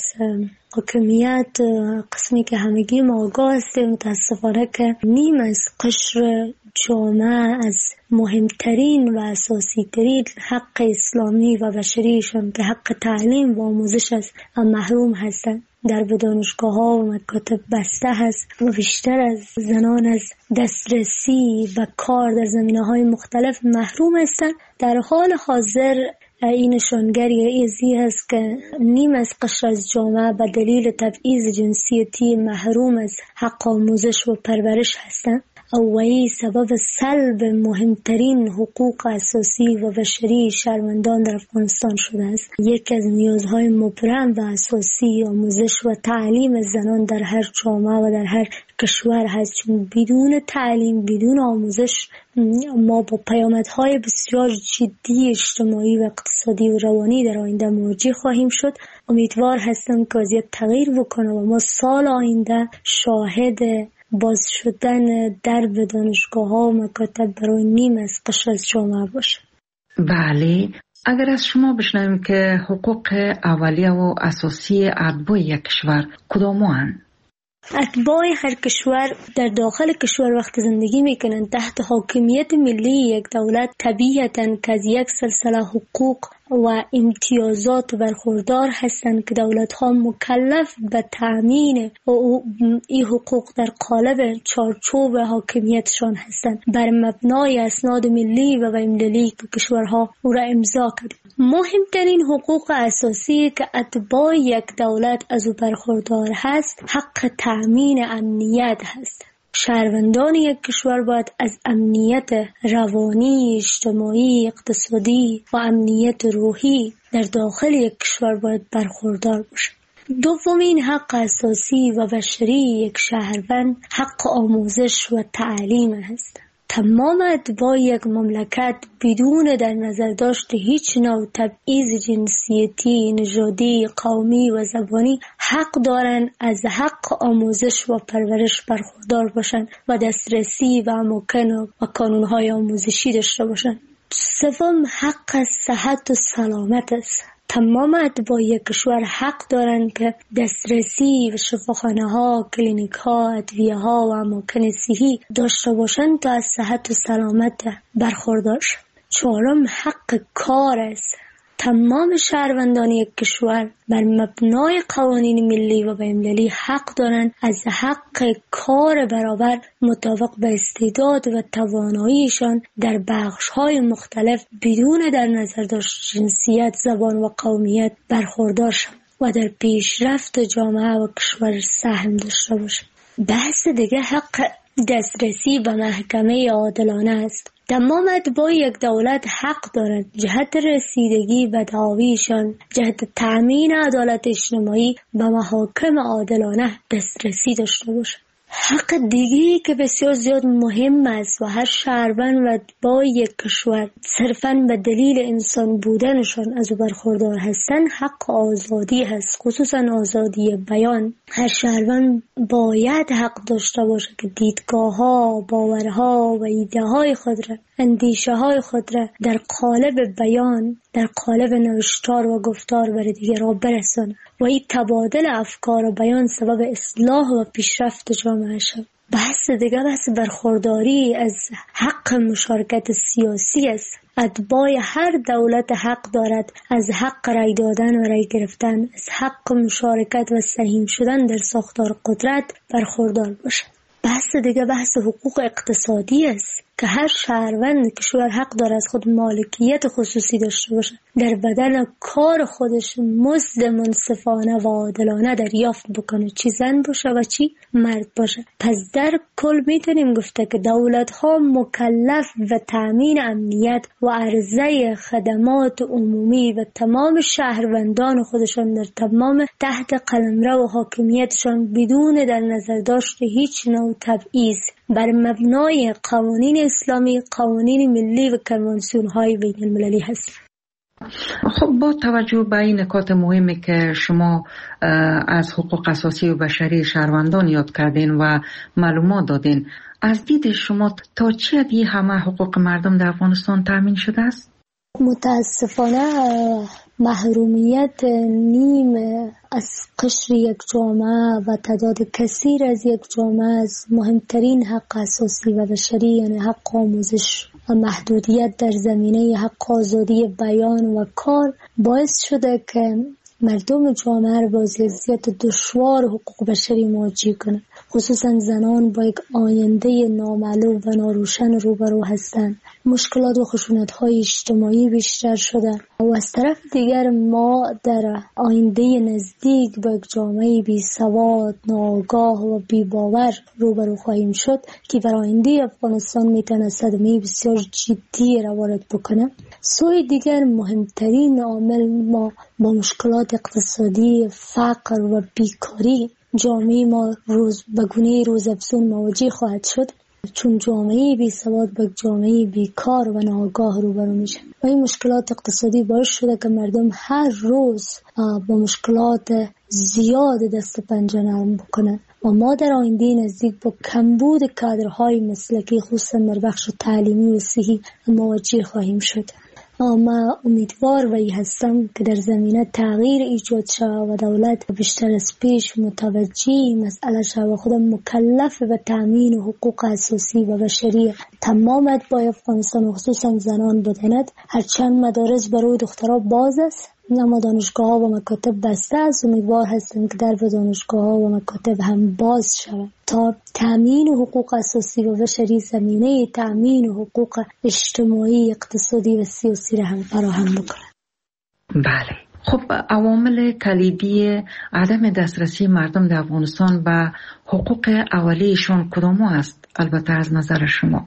حاکمیت قسمی که همگی ما آگاه هستیم متاسفانه که نیم از قشر جامعه از مهمترین و اساسی ترین حق اسلامی و بشریشان که حق تعلیم و آموزش است محروم هستند. در دانشگاه ها و مکاتب بسته هست و بیشتر از زنان از دسترسی و کار در زمینه های مختلف محروم هستند. در حال حاضر این نشانگری ازی هست که نیم از قشر از جامعه به دلیل تبعیض جنسیتی محروم از حق آموزش و پرورش هستند و این سبب سلب مهمترین حقوق اساسی و بشری شهروندان در افغانستان شده است. یکی از نیازهای مبرم و اساسی آموزش و تعلیم زنان در هر جامعه و در هر کشور هست، چون بدون تعلیم، بدون آموزش ما با پیامدهای بسیار جدی اجتماعی و اقتصادی و روانی در آینده مواجه خواهیم شد. امیدوار هستم که وضعیت تغییر بکنه و ما سال آینده شاهد باز شدن درب دانشگاه ها و مکاتب برای نیم از قشر از جامعه باشه. بله، اگر از شما بشنویم که حقوق اولیه و اساسی اتباع یک کشور کدام‌اند؟ اتباع هر کشور در داخل کشور وقت زندگی میکنن تحت حاکمیت ملی یک دولت طبیعتاً که از یک سلسله حقوق و امتیازات برخوردار هستند که دولت ها مکلف به تأمین این حقوق در قالب چارچوب حاکمیتشان هستند بر مبنای اسناد ملی و بین‌المللی که کشورها او را امضا کرده. مهمترین حقوق اساسی که اتباع یک دولت از او برخوردار هست حق تأمین امنیت هست. شهروندان یک کشور باید از امنیت روانی، اجتماعی، اقتصادی و امنیت روحی در داخل یک کشور باید برخوردار باشند. دومین حق اساسی و بشری یک شهروند حق آموزش و تعلیم است. تمام اتباع یک مملکت بدون در نظر داشت هیچ نوع تبعیض جنسیتی، نژادی، قومی و زبانی حق دارند از حق آموزش و پرورش برخوردار باشند و دسترسی و اماکن و کانونهای آموزشی داشته باشند. سوم حق صحت و سلامت است. تمام اتباع یک کشور حق دارند که دسترسی به شفاخانه ها، کلینیک ها، ادویه ها و اماکن صحی داشته باشند تا از صحت و سلامت برخوردار شوند. چهارم حق کار است. تمام شهروندان یک کشور بر مبنای قوانین ملی و بین‌المللی حق دارند از حق کار برابر مطابق به استعداد و تواناییشان در بخش‌های مختلف بدون در نظر داشت جنسیت، زبان و قومیت برخوردار شوند و در پیشرفت جامعه و کشور سهم داشته باشند. بحث دیگه حق دسترسی به محکمه عادلانه است. تمام اتباع یک دولت حق دارند جهت رسیدگی به دعاویشان، جهت تأمین عدالت اجتماعی به محاکم عادلانه دسترسی داشته باشند. حق دیگری که بسیار زیاد مهم است و هر شهروند و اتباع یک کشور صرفاً به دلیل انسان بودنشان از او برخوردار هستند حق آزادی هست، خصوصاً آزادی بیان. هر شهروند باید حق داشته باشه که دیدگاه‌ها، باورها و ایده‌های خود را، اندیشه‌های خود را در قالب بیان، در قالب نوشتار و گفتار بر دیگران برساند و این تبادل افکار و بیان سبب اصلاح و پیشرفت جامعه شد. بحث دیگر بحث برخورداری از حق مشارکت سیاسی است. اتباع هر دولت حق دارد از حق رای دادن و رای گرفتن، از حق مشارکت و سهیم شدن در ساختار قدرت برخوردار باشد. بحث دیگه بحث حقوق اقتصادی است که هر شهروند کشور حق دارد از خود مالکیت خصوصی داشته باشد، در بدن کار خودش مزد منصفانه و عادلانه دریافت بکنه، چی زن باشه و چی مرد باشه. پس در کل میتونیم گفته که دولت ها مکلف به تامین امنیت و عرضه خدمات عمومی و تمام شهروندان خودشان در تمام تحت قلمرو و حاکمیتشان بدون در نظر داشت هیچ نوع تبعیض بر مبنای قوانین اسلامی، قوانین ملی و کنوانسیون های بین المللی هست. خب با توجه به این نکات مهمی که شما از حقوق اساسی و بشری شهروندان یاد کردین و معلومات دادین، از دید شما تا چه حدی همه حقوق مردم در افغانستان تامین شده است؟ متاسفانه محرومیت نیم از قشر یک جامعه و تعداد کثیر از یک جامعه از مهمترین حق اساسی و بشری یعنی حق آموزش و محدودیت در زمینه حق آزادی بیان و کار باعث شده که مردم جامعه را با وضعیت دشوار حقوق بشری مواجه کنند. خصوصا زنان با یک آینده نامعلوم و ناروشن روبرو هستند. مشکلات و خشونت‌های اجتماعی بیشتر شده و از طرف دیگر ما در آینده نزدیک با یک جامعه بی سواد، ناآگاه و بی باور روبرو خواهیم شد که بر آینده افغانستان میتونه صدمه بسیار جدی را وارد بکنه. سوی دیگر مهمترین عامل ما با مشکلات اقتصادی، فقر و بیکاری جامعه ما روز به گونه روزافزون مواجه خواهد شد، چون جامعه بی سواد با جامعه بیکار و ناآگاه روبرو میشه و این مشکلات اقتصادی باعث شده که مردم هر روز با مشکلات زیاد دست پنجه نرم بکنن و ما در آینده نزدیک با کمبود کادرهای مسلکی خصوصا در بخش تعلیمی و صحی مواجه خواهیم شد. ما امیدوار به این هستم که در زمینه تغییر ایجاد شود و دولت بیشتر از پیش متوجه مسئله شود و خود مکلف به تامین حقوق اساسی و بشری تمام اتباع افغانستان و خصوصا زنان بداند. هرچند مدارس برای دخترها باز است اما دانشگاه ها و مکاتب بسته است. امیدوار هستم که در دانشگاه ها و مکاتب هم باز شود تا تامین حقوق اساسی و بشری زمینه تامین حقوق اجتماعی، اقتصادی و سیاسی را هم فراهم بکنند. بله، خب عوامل کلیدی عدم دسترسی مردم در افغانستان به حقوق اولیه‌شان کدام است؟ البته از نظر شما.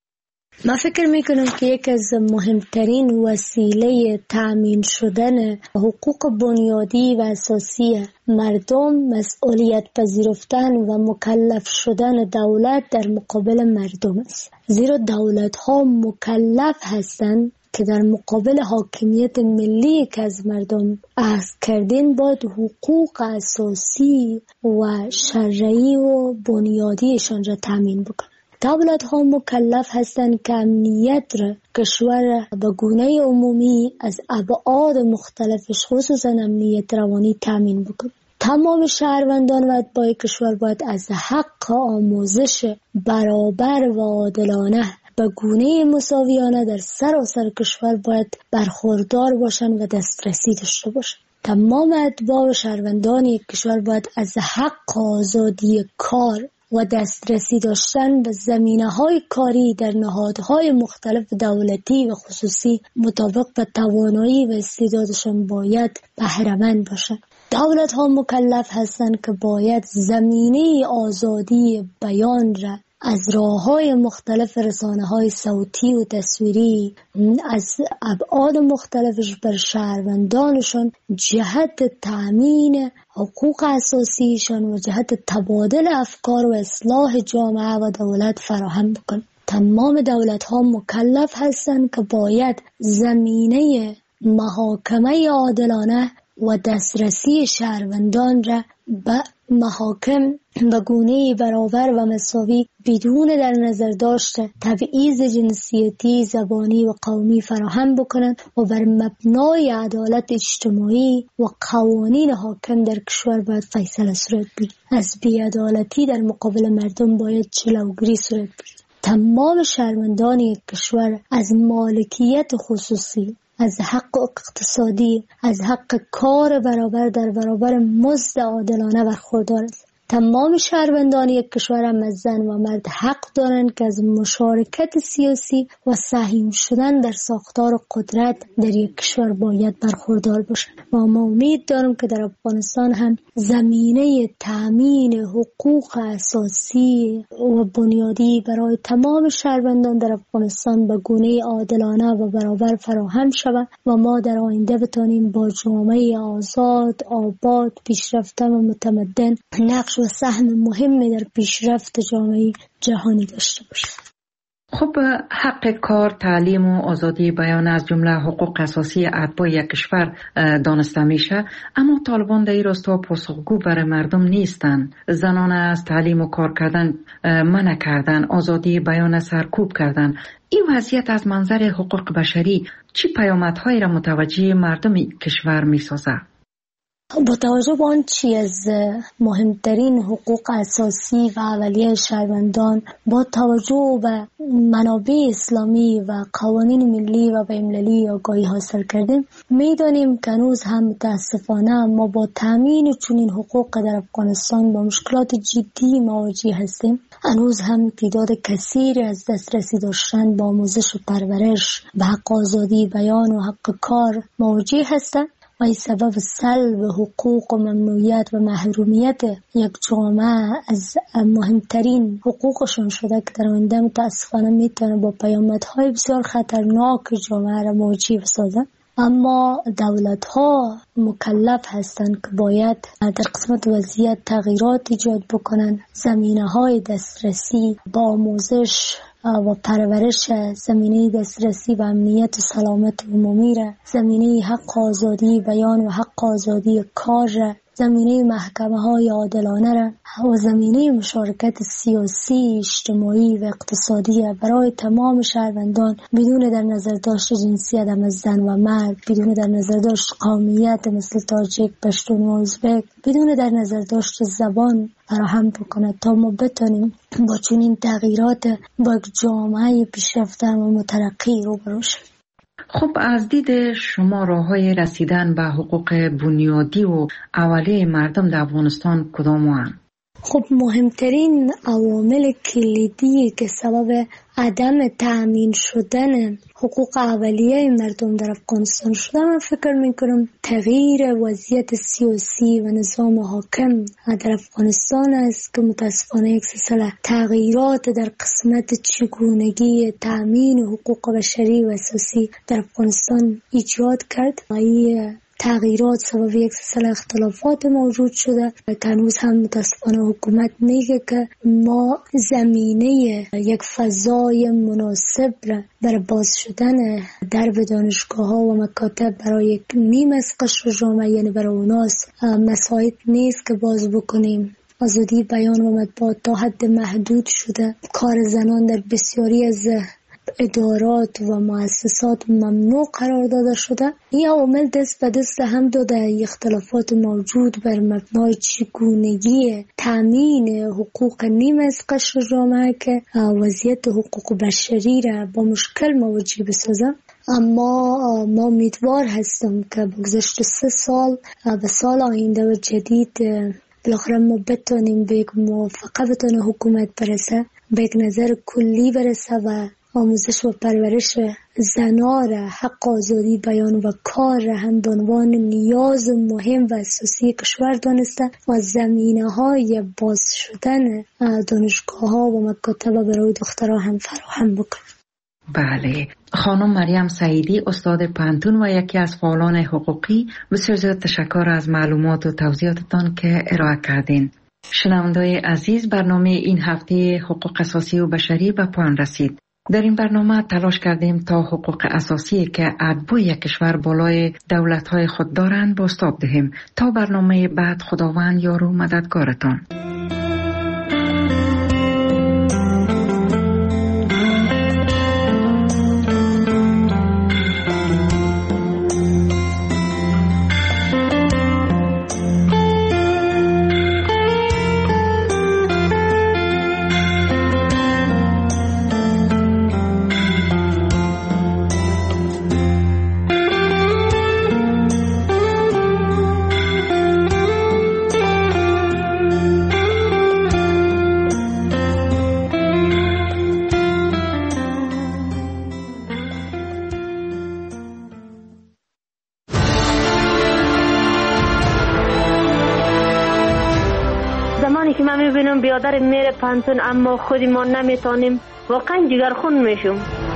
من فکر میکنم که یکی از مهمترین وسیله تأمین شدن حقوق بنیادی و اساسی مردم مسئولیت پذیرفتن و مکلف شدن دولت در مقابل مردم است. زیرا دولت ها مکلف هستند که در مقابل حاکمیت ملی که از مردم اخذ کردن باید حقوق اساسی و شرعی و بنیادیشان را تأمین بکنند. دولت ها مکلف هستند که امنیت را کشور به گونه عمومی از ابعاد مختلفش خصوصا امنیت روانی تامین بکنند. تمام شهروندان و اتباع کشور باید از حق آموزش برابر و عادلانه به گونه مساویانه در سراسر کشور باید برخوردار باشند و دسترسی داشته باشند. تمام اتباع و شهروندان یک کشور باید از حق آزادی کار و دسترسی داشتن به زمینه‌های کاری در نهادهای مختلف دولتی و خصوصی مطابق به توانایی و استعدادشان باید بهره‌مند باشند. دولت‌ها مکلف هستند که باید زمینه آزادی بیان را از راه‌های مختلف رسانه‌های صوتی و تصویری از ابعاد مختلفش بر شهروندانشان جهت تأمین حقوق اساسیشان و جهت تبادل افکار و اصلاح جامعه و دولت فراهم بکنند. تمام دولت‌ها مکلف هستند که باید زمینه محاکمه عادلانه و دسترسی شهروندان را به محاکم به گونه برابر و مساوی بدون در نظر داشته تبعیض جنسیتی، زبانی و قومی فراهم بکنند و بر مبنای عدالت اجتماعی و قوانین حاکم در کشور باید فیصله صورت بگیرد. از بی‌عدالتی در مقابل مردم باید جلوگیری صورت بگیرد. تمام شهروندان یک کشور از مالکیت خصوصی، از حق اقتصادی، از حق کار برابر در برابر مزد عادلانه برخوردار است. تمام شهروندان یک کشور هم از زن و مرد حق دارند که از مشارکت سیاسی و سهم شدن در ساختار قدرت در یک کشور باید برخوردار باشند. و ما امید دارم که در افغانستان هم زمینه تأمین حقوق اساسی و بنیادی برای تمام شهروندان در افغانستان به گونه عادلانه و برابر فراهم شود و ما در آینده بتانیم با جامعه آزاد، آباد، پیشرفته و متمدن نقش و سهم مهمی در پیشرفت جامعه جهانی داشته باشد. خب حق کار، تعلیم و آزادی بیان از جمله حقوق اساسی اتباع یک کشور دانسته میشه، اما طالبان در این راستا پاسخگو برای مردم نیستند. زنان از تعلیم و کار کردن منع کردن، آزادی بیان سرکوب کردن. این وضعیت از منظر حقوق بشری چه پیامدهایی را متوجه مردم کشور میسازه؟ با توجه به آنچه از مهمترین حقوق اساسی و اولیه شهروندان با توجه به منابع اسلامی و قوانین ملی و بین‌المللی آگاهی حاصل کردیم، می‌دانیم که هنوز هم متاسفانه ما با تامین چنین حقوق در افغانستان با مشکلات جدی مواجه هستیم. هنوز هم تعداد کثیری از دسترسی داشتن با آموزش و پرورش به حق آزادی بیان و حق کار مواجه هستند و این سبب سلب حقوق و ممنوعیت و محرومیت یک جامعه از مهمترین حقوقشون شده که در آینده متاسفانه میتونه با پیامدهای بسیار خطرناک جامعه را مواجه بسازه. اما دولت ها مکلف هستند که باید در قسمت وضعیت تغییرات ایجاد بکنن، زمینه های دسترسی با آموزش و پرورش، زمینه دسترسی و امنیت و سلامت عمومی را، زمینه حق آزادی بیان و حق آزادی کار را، زمینه محکمه های عادلانه را و زمینه مشارکت سیاسی، اجتماعی و اقتصادی را برای تمام شهروندان بدون در نظر داشت جنسیت از زن و مرد، بدون در نظر داشت قومیت مثل تاجیک، پشتون و ازبک، بدون در نظر داشت زبان فراهم بکنه تا ما بتونیم با چنین تغییرات با یک جامعه پیشرفته و مترقی روبرو شویم. خب از دید شما راه‌های رسیدن به حقوق بنیادی و اولیه مردم در افغانستان کدام هستند؟ خب مهمترین عوامل کلیدی که سبب عدم تأمین شدن حقوق اولیه مردم در افغانستان شده، من فکر میکنم تغییر وضعیت سیاسی و نظام حاکم در افغانستان است که متاسفانه یک سلسله تغییرات در قسمت چگونگی تأمین حقوق بشری و اساسی در افغانستان ایجاد کرد. این تغییرات سبب یک سلسله اختلافات موجود شده که هنوز هم متاسفانه حکومت میگه که ما زمینه یک فضای مناسب برای باز شدن درب دانشگاه ها و مکاتب برای یک نیم از قشر جامعه، یعنی برای اوناس مساعد نیست که باز بکنیم. آزادی بیان و مطبوعات تا حد محدود شده. کار زنان در بسیاری از ادارات و مؤسسات ممنوع قرار داده شده. این عوامل دست به دست هم داده اختلافات موجود بر مبنای چگونگی تامین حقوق نیم از قشر جامعه که وضعیت حقوق بشری را با مشکل مواجه بسازه. اما ما امیدوار هستم که بگذشت سه سال به سال آینده و جدید بالاخره ما بتونیم به یک موافقه بتونه حکومت برسه، به یک نظر کلی برسه و آموزش و پرورش زنان را، حق آزادی بیان و کار را هم به عنوان نیاز مهم و اساسی کشور دانسته و زمینه های باز شدن دانشگاه ها و مکاتب برای دخترها هم فراهم بکنه. بله، خانم مریم سعیدی، استاد پانتون و یکی از فعالان حقوقی، بسیار زیاد تشکر از معلومات و توضیحاتتان که ارائه کردین. شنونده‌های عزیز، برنامه این هفته حقوق اساسی و بشری به پایان رسید. در این برنامه تلاش کردیم تا حقوق اساسی که اتباع کشور بالای دولت‌های خود دارند بازتاب دهیم. تا برنامه بعد، خداوند یار و مددگارتان. بیادر میره پانتون اما خودی ما نمیتونیم، واقعا جگرخون میشم.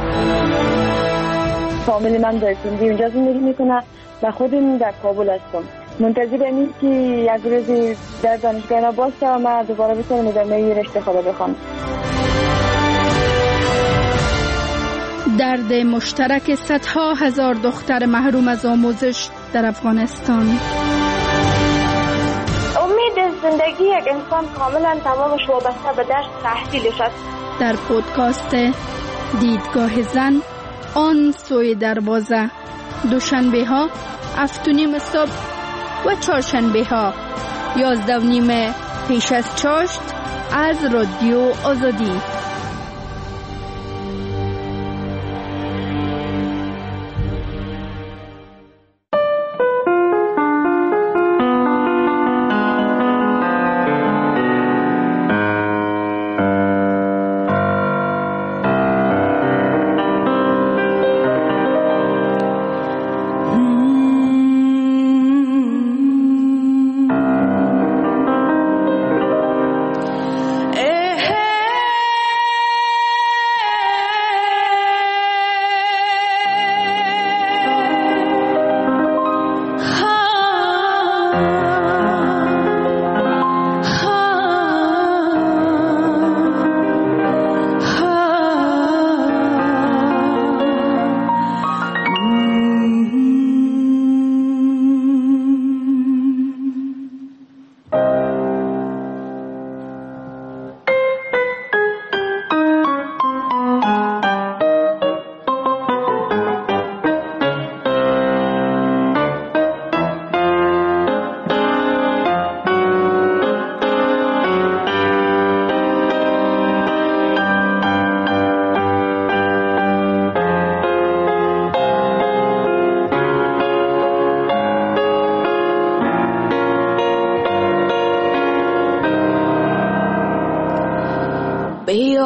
فامیلی من در سندی اونجا زندگی میکنه و خودم در کابل هستم. منتظرم این که یک روزی در دانشگاه اینا باشه و من دوباره بتونم ادامه رشته خود بخونم. درد مشترک صدها هزار دختر محروم از آموزش در افغانستان. زندگی یک انسان کاملا تمامش وابسته به درس تحصیلش است. در پودکاست دیدگاه زن، آن سوی دروازه، دوشنبه ها هفت و نیم صبح و چهارشنبه ها یازده و نیم پیش از چاشت از رادیو آزادی.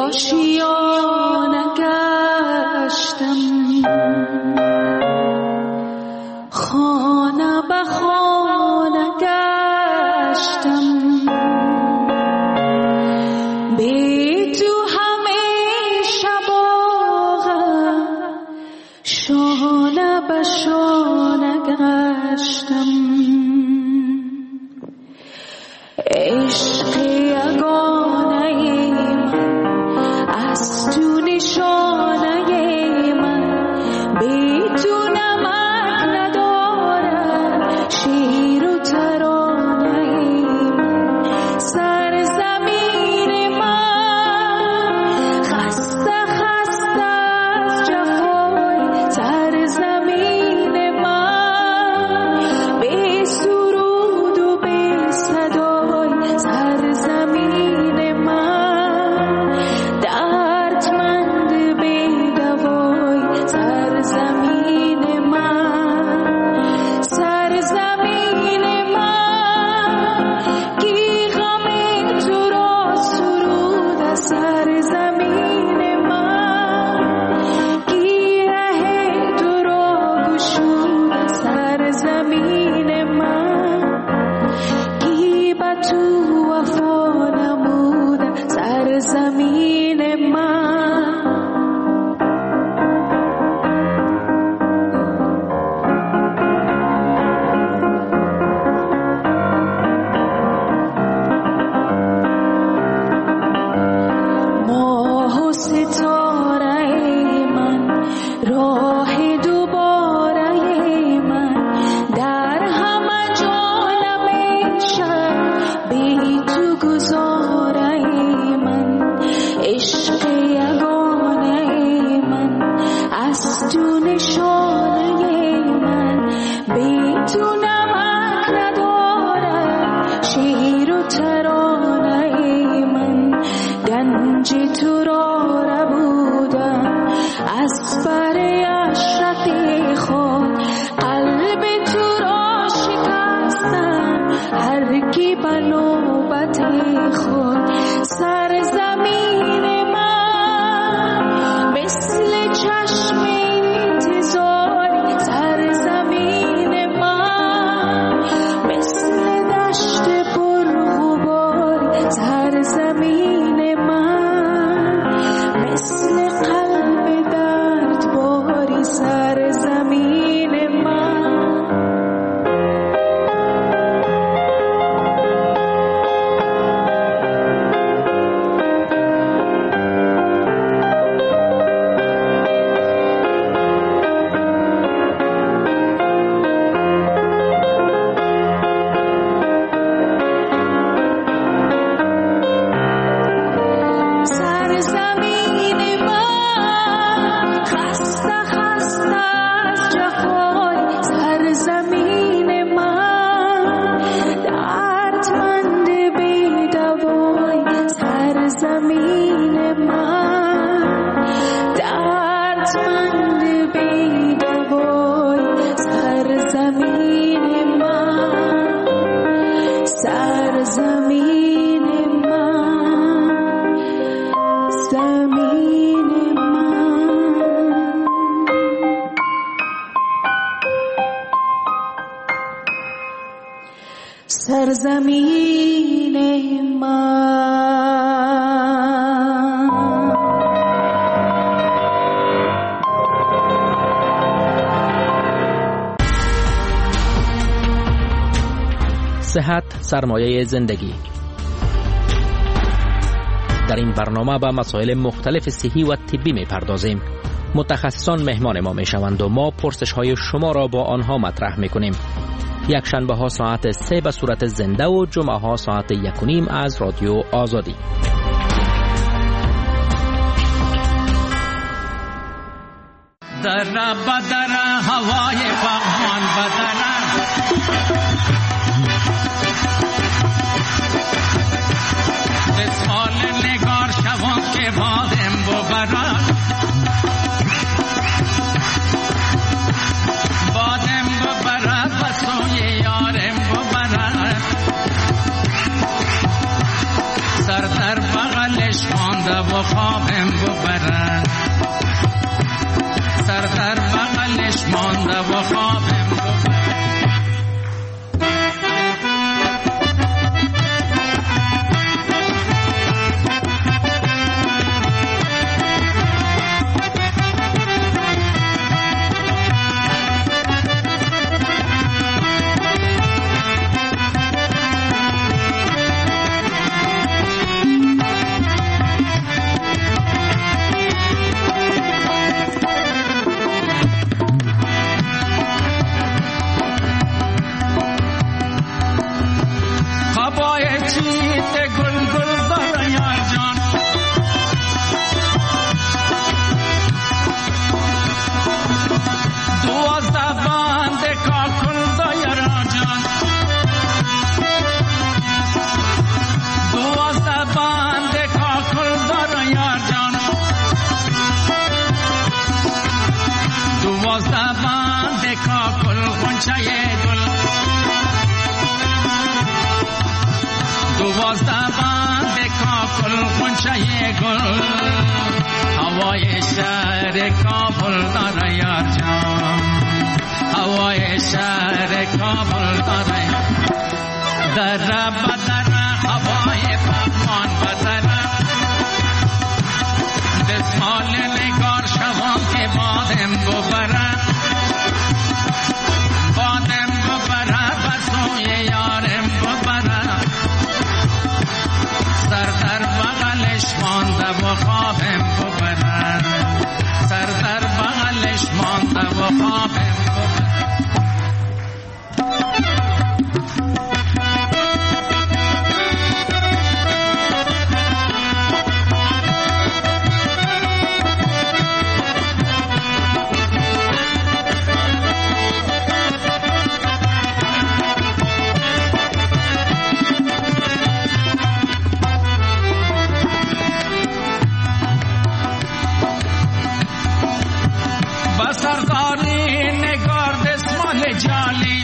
آشیانه گشتم، خانه به خانه گشتم، بی تو همیشه باغم شانه به شانه گشتم. عشق یگانه من از تو نشانه من، بی تو نمک ندارد شیر و ترانه من. سرزمین من خسته خسته از جفای، سرزمین من بی سرود و بی صدای، سرزمین من دردمند بی دوای، سرزمین من، سرزمین من کی غم تو را سرود، سرزمین من کی ره تو را گشود، سرزمین من کی به تو وفا نمود، سرزمین من. ماه و ستاره من، راه دوباره من، در همه جا نمیشد بی تو گذاره من. عشق یگانه من از تو نشانه من، بی تو نمک ندارد شیر و ترانه من. گنج تو را ربودم از بر عشرت خود، قلب تو را شکستم هر کی به نوبت خود. سرزمین من مثل چشم انتظار، سرزمین من مثل دشت پرغبار، سرزمین من مثل قلب دردباری، سرزمین من. سرزمین من خسته خسته از جفای، سرزمین من دردمند بی دوای، سرزمین من دردمند بی دوای، سرزمین من، سرزمین من، زمین من. سرزمین من. صحت سرمایه زندگی. در این برنامه به مسائل مختلف صحی و طبی می پردازیم. متخصصان مهمان ما می شوند و ما پرسش های شما را با آنها مطرح می کنیم. یک شنبه ها ساعت سه به صورت زنده و جمعه ها ساعت یک و نیم از رادیو آزادی. در بدر هوای فغان بدر دسمال نگار شوان که بادم ببرد بادم ببرد و سوی یارم ببرد سر در بغلش مانده و و خوابم ببرن، سر در بغلش مانده و خوابم ببرن. هوای شهر کابل داره یار جان، هوای شهر کابل داره در بدر هوای پاکمان بدر دستمال نگار شوان که بادم ببره بادم ببره بسوی یارم ببره سر در بغلش مانده و خوابم ببره سر در بغلش مانده و خوابم ببره. سرداری نگار دستمال جالی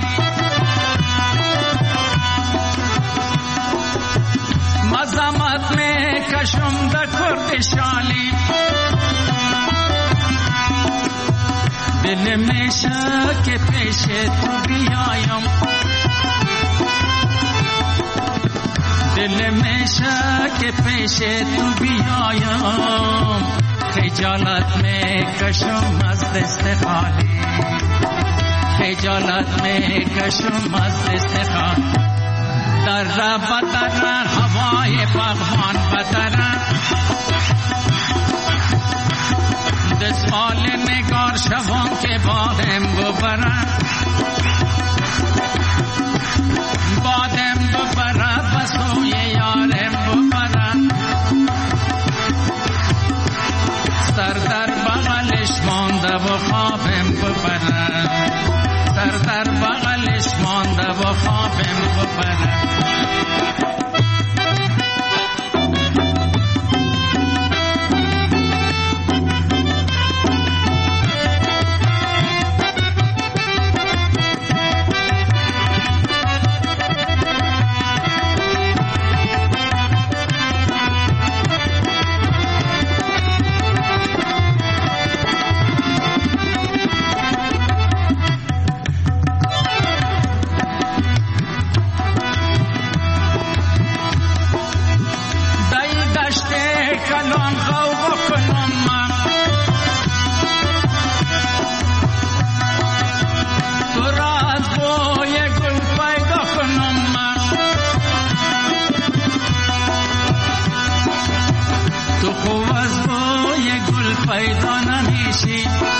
مزامت میں کشم در کرد شالی دل میں شک پیش تو بیایم دل میں شک پیش تو بیایم خجالت میں کشم از دست خالی خجالت میں کشم از دست خالی در بدر هوای باغبان بدر دستمال نگار شوان که بادم ببرن بادم ببره بسوی یارم ببرن سر در بغلش مانده و خوابم ببرن سر در بغلش مانده و خوابم ببرن. پیدا نمیشی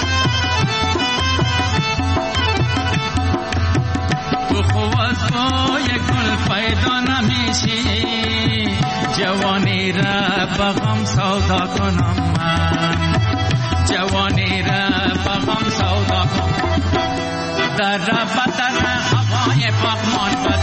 تو خوب از بوی گل پیدا نمیشی جوانی را بغم سودا کنم من جوانی را بغم سودا کنم در بدر هوای پاکمان